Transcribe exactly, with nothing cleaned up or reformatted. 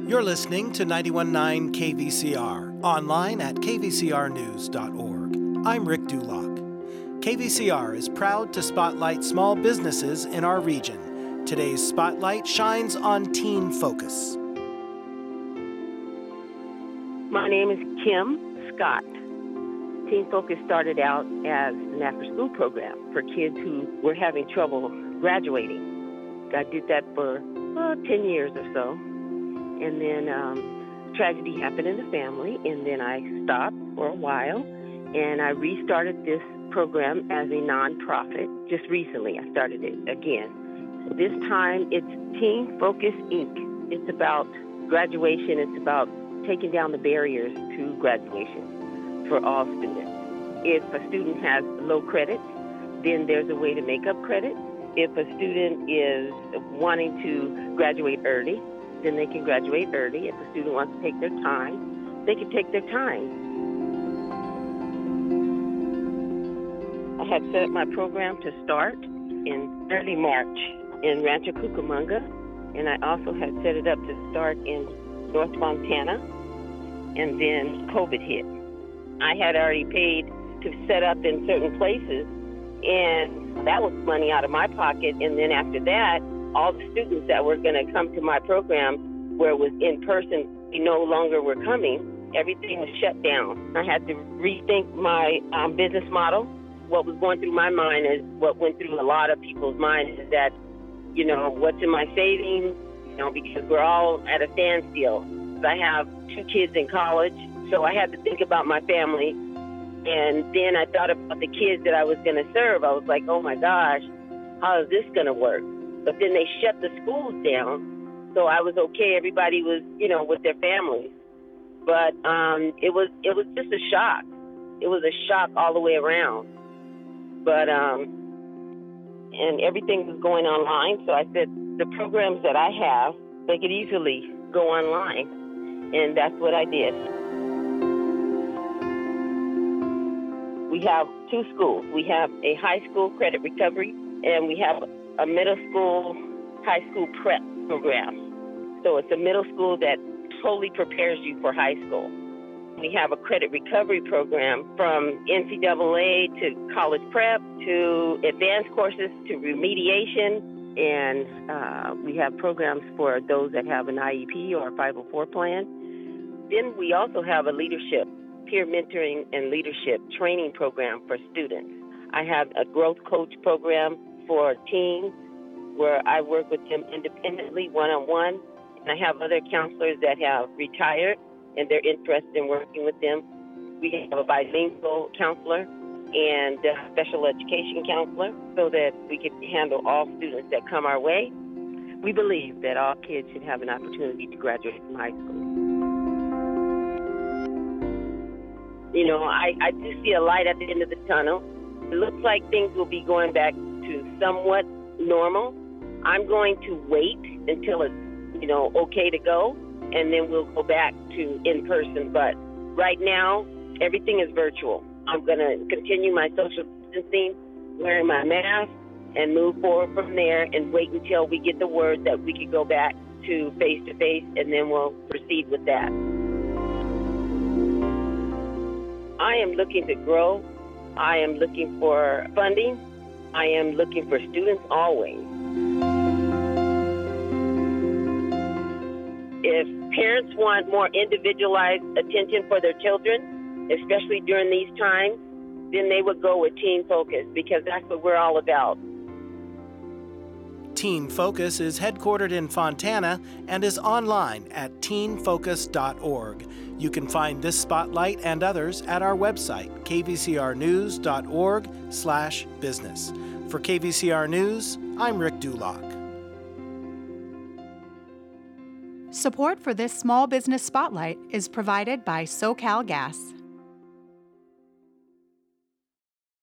You're listening to ninety-one point nine K V C R, online at k v c r news dot org. I'm Rick Dulock. K V C R is proud to spotlight small businesses in our region. Today's spotlight shines on Teen Focus. My name is Kim Scott. Teen Focus started out as an after-school program for kids who were having trouble graduating. I did that for uh, ten years or so. And then um, tragedy happened in the family, and then I stopped for a while, and I restarted this program as a nonprofit. Just recently, I started it again. This time, it's Teen Focus Incorporated. It's about graduation. It's about taking down the barriers to graduation for all students. If a student has low credit, then there's a way to make up credit. If a student is wanting to graduate early, then they can graduate early. If a student wants to take their time, they can take their time. I had set up my program to start in early March in Rancho Cucamonga, and I also had set it up to start in North Montana, and then COVID hit. I had already paid to set up in certain places, and that was money out of my pocket. And then after that, all the students that were going to come to my program where it was in person, they no longer were coming. Everything was shut down. I had to rethink my um, business model. What was going through my mind is what went through a lot of people's minds is that, you know, what's in my savings, you know, because we're all at a standstill. I have two kids in college, so I had to think about my family. And then I thought about the kids that I was going to serve. I was like, oh my gosh, how is this going to work? But then they shut the schools down, so I was okay. Everybody was, you know, with their families. But um, it was it was just a shock. It was a shock all the way around. But um, and everything was going online, so I said the programs that I have, they could easily go online. And that's what I did. We have two schools. We have a high school credit recovery, and we have a middle school, high school prep program. So it's a middle school that totally prepares you for high school. We have a credit recovery program from N C double A to college prep to advanced courses to remediation. And uh, we have programs for those that have an I E P or a five oh four plan. Then we also have a leadership, peer mentoring and leadership training program for students. I have a growth coach program for teens where I work with them independently, one-on-one. And I have other counselors that have retired and they're interested in working with them. We have a bilingual counselor and a special education counselor so that we can handle all students that come our way. We believe that all kids should have an opportunity to graduate from high school. You know, I, I do see a light at the end of the tunnel. It looks like things will be going back to somewhat normal. I'm going to wait until it's, you know, okay to go, and then we'll go back to in-person. But right now, everything is virtual. I'm going to continue my social distancing, wearing my mask, and move forward from there and wait until we get the word that we can go back to face-to-face, and then we'll proceed with that. I am looking to grow. I am looking for funding. I am looking for students always. If parents want more individualized attention for their children, especially during these times, then they would go with Teen Focus because that's what we're all about. Teen Focus is headquartered in Fontana and is online at teen focus dot org. You can find this spotlight and others at our website, k v c r news dot org slash business. For K V C R News, I'm Rick Dulock. Support for this small business spotlight is provided by SoCal Gas.